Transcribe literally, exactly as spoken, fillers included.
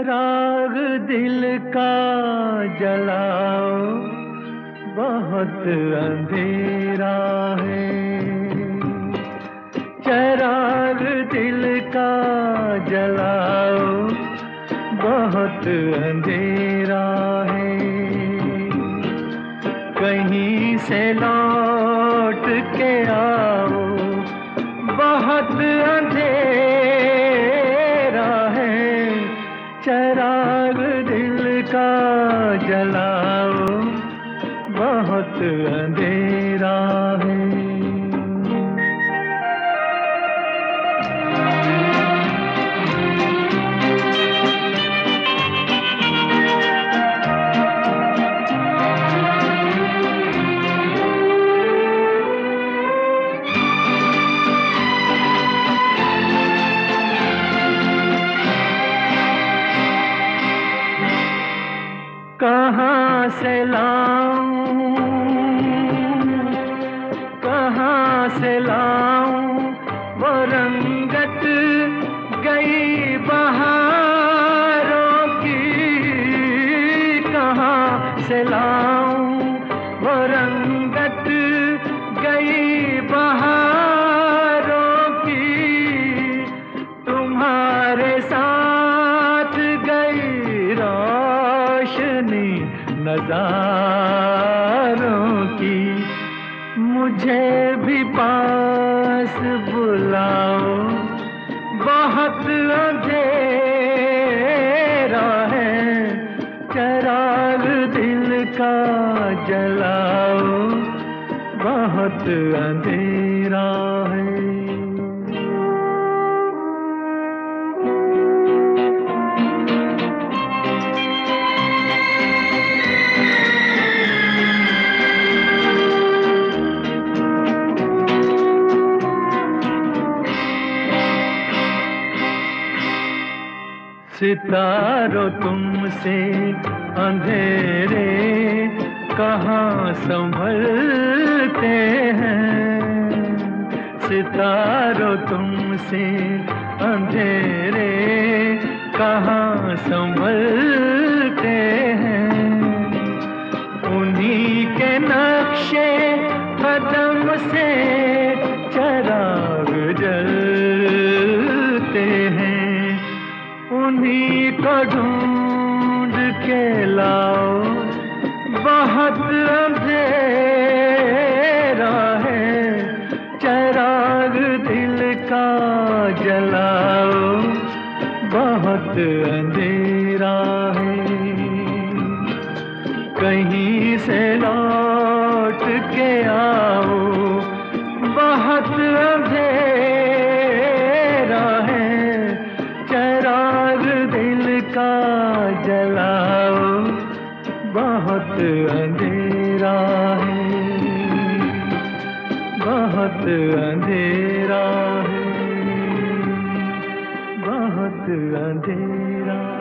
चिराग दिल का जलाओ, बहुत अंधेरा है। चिराग दिल का जलाओ, बहुत अंधेरा है। कहीं से लौट के आओ, बहुत अंधेरा है। चिराग दिल का जलाओ, बहुत अंधेरा है। कहाँ से लाऊं, कहाँ से लाऊं वो रंगत गई बहारों की। कहाँ से लाऊं वो रंगत गई बहारों की। तुम्हारे साथ गई रोशनी नज़ारों की। मुझे भी पास बुलाओ, बहुत अंधेरा है। चिराग दिल का जलाओ, बहुत अंधेरा है। सितारों तुमसे अंधेरे कहाँ संभलते हैं। सितारों तुमसे अंधेरे कहाँ संभलते हैं। उन्हीं के नक्शे कदम से चिराग जलते हैं। उन्हीं को ढूंढ के लाओ, बहुत अंधेरा है। चिराग दिल का जलाओ, बहुत अंधेरा है। कहीं से लौट के आओ, बहुत अंधेरा है। चिराग दिल का जलाओ, बहुत अंधेरा है। बहुत अंधेरा है, बहुत अंधेरा।